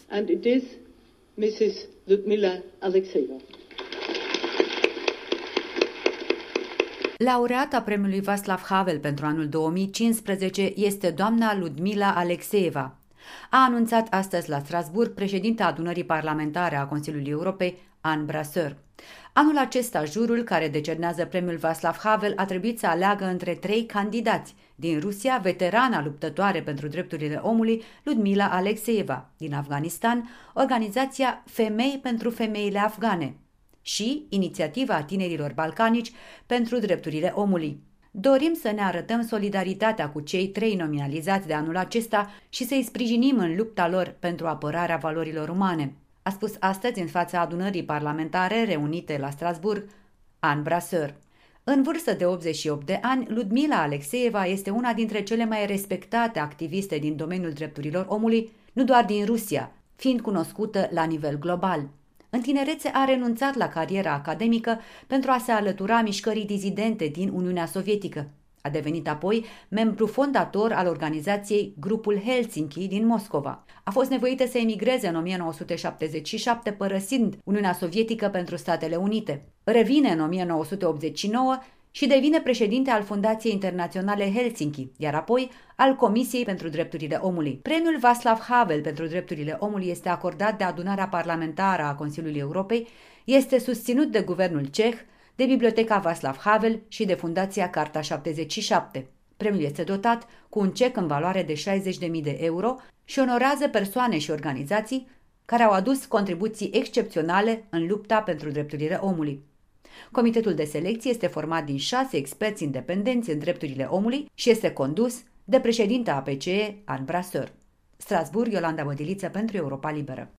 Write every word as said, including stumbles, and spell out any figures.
and it is missus Lyudmila Alexeeva. Laureata premiului Václav Havel pentru anul două mii cincisprezece este doamna Lyudmila Alexeeva. A anunțat astăzi la Strasbourg președinta adunării parlamentare a Consiliului Europei, Anne Brasseur. Anul acesta, jurul care decernează premiul Václav Havel a trebuit să aleagă între trei candidați. Din Rusia, veterana luptătoare pentru drepturile omului, Lyudmila Alexeeva. Din Afganistan, organizația Femei pentru femeile afgane. Și Inițiativa Tinerilor Balcanici pentru drepturile omului. Dorim să ne arătăm solidaritatea cu cei trei nominalizați de anul acesta și să-i sprijinim în lupta lor pentru apărarea valorilor umane, a spus astăzi în fața adunării parlamentare reunite la Strasbourg, Anne Brasseur. În vârstă de optzeci și opt de ani, Lyudmila Alexeeva este una dintre cele mai respectate activiste din domeniul drepturilor omului, nu doar din Rusia, fiind cunoscută la nivel global. În tinerețe a renunțat la cariera academică pentru a se alătura mișcării dizidente din Uniunea Sovietică. A devenit apoi membru fondator al organizației Grupul Helsinki din Moscova. A fost nevoită să emigreze în o mie nouă sute șaptezeci și șapte, părăsind Uniunea Sovietică pentru Statele Unite. Revine în o mie nouă sute optzeci și nouă și devine președinte al Fundației Internaționale Helsinki, iar apoi al Comisiei pentru Drepturile Omului. Premiul Václav Havel pentru drepturile omului este acordat de adunarea parlamentară a Consiliului Europei, este susținut de guvernul ceh, de Biblioteca Václav Havel și de Fundația Carta șaptezeci și șapte. Premiul este dotat cu un cec în valoare de șaizeci de mii de euro și onorează persoane și organizații care au adus contribuții excepționale în lupta pentru drepturile omului. Comitetul de selecție este format din șase experți independenți în drepturile omului și este condus de președinta A P C E, Anne Brasseur. Strasbourg, Iolanda Mădiliță pentru Europa Liberă.